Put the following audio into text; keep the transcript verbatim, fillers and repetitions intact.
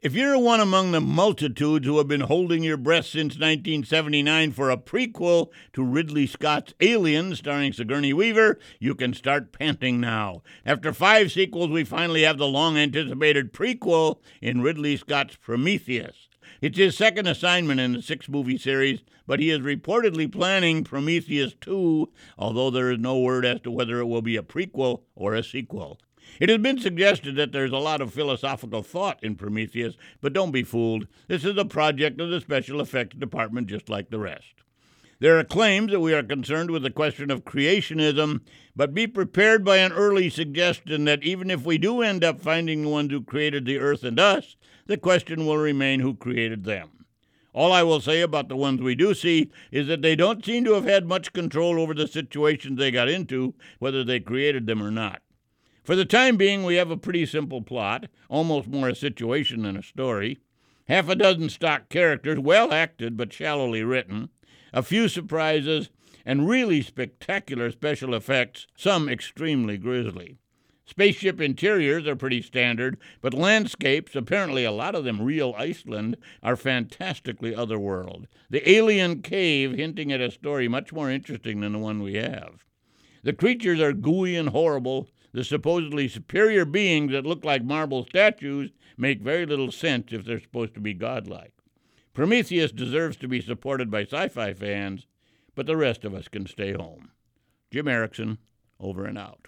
If you're one among the multitudes who have been holding your breath since nineteen seventy-nine for a prequel to Ridley Scott's Alien starring Sigourney Weaver, you can start panting now. After five sequels, we finally have the long-anticipated prequel in Ridley Scott's Prometheus. It's his second assignment in the six-movie series, but he is reportedly planning Prometheus two, although there is no word as to whether it will be a prequel or a sequel. It has been suggested that there's a lot of philosophical thought in Prometheus, but don't be fooled. This is a project of the special effects department just like the rest. There are claims that we are concerned with the question of creationism, but be prepared by an early suggestion that even if we do end up finding the ones who created the earth and us, the question will remain who created them. All I will say about the ones we do see is that they don't seem to have had much control over the situations they got into, whether they created them or not. For the time being, we have a pretty simple plot, almost more a situation than a story. Half a dozen stock characters, well acted but shallowly written, a few surprises, and really spectacular special effects, some extremely grisly. Spaceship interiors are pretty standard, but landscapes, apparently a lot of them real Iceland, are fantastically otherworld. The alien cave hinting at a story much more interesting than the one we have. The creatures are gooey and horrible. The supposedly superior beings that look like marble statues make very little sense if they're supposed to be godlike. Prometheus deserves to be supported by sci-fi fans, but the rest of us can stay home. Jim Erickson, over and out.